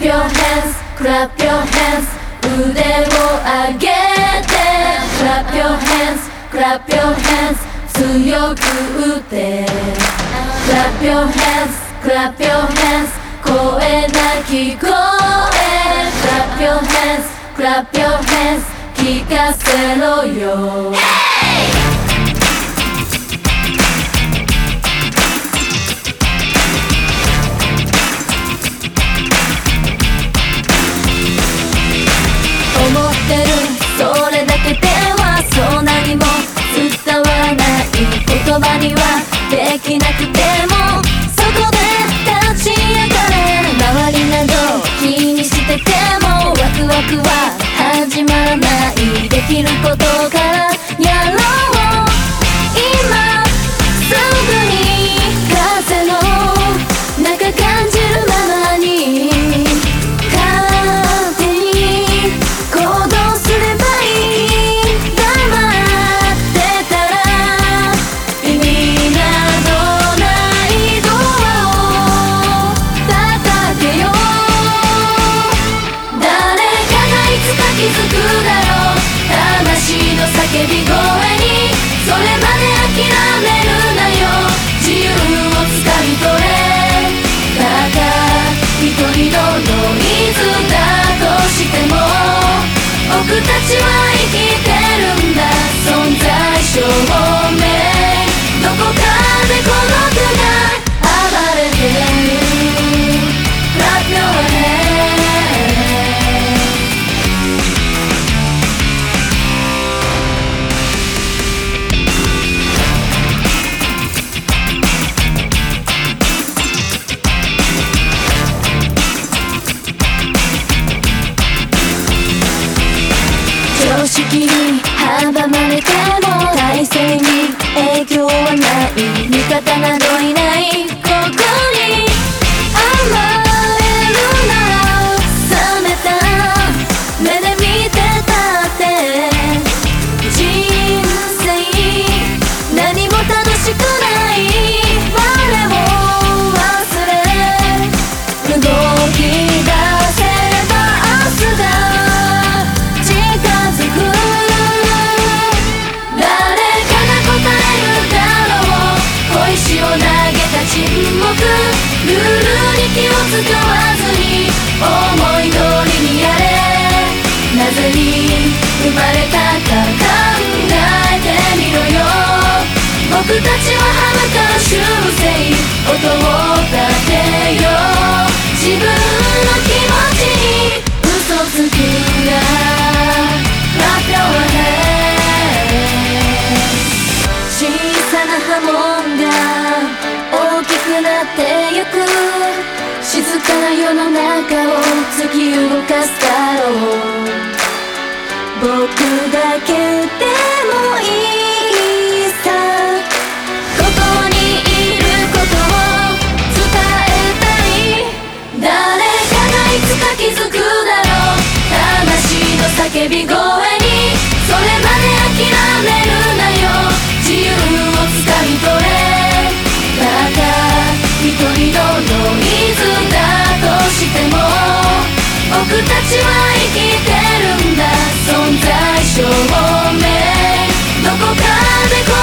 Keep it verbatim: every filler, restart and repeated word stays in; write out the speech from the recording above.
your hands, clap your hands 腕を上げて Clap your hands, clap your hands 強く打って Clap your hands, clap your hands 声なき声 Clap your hands, clap your hands 聞かせろよ、hey! 思ってるそれだけではそう何も伝わらない言葉にはできなくてもそこで立ち上がれ周りなど気にしててもワクワクは始まらないできることからやろう今すぐに風の中感じるままに叫び声にそれまで諦めるなよ自由をつかみ取れただ一人のノイズだとしても僕たちは生きてるんだ存在証明どこかで孤独が暴れてる Clap your hands常識に阻まれても体制に影響はない味方などいないここに甘えるなら冷めた目で見てたって人生何も楽しくない我を忘れ動き出せれば明日が石を投げた沈黙ルールに気を使わずに思い通りにやれなぜに生まれたか考えてみろよ僕たちは歯向かう習性音を立てよう自分の気持ちに嘘つくな Clap your hands 小さな波紋が大きくなってゆく静かな世の中を突き動かすだろう僕だけでもいいさここにいることを伝えたい誰かがいつか気づくだろう魂の叫び声にそれまで諦めるなよ自由をつかみ取れただ一人のノイズだとしても僕たちは生きてるんだ存在証明どこかで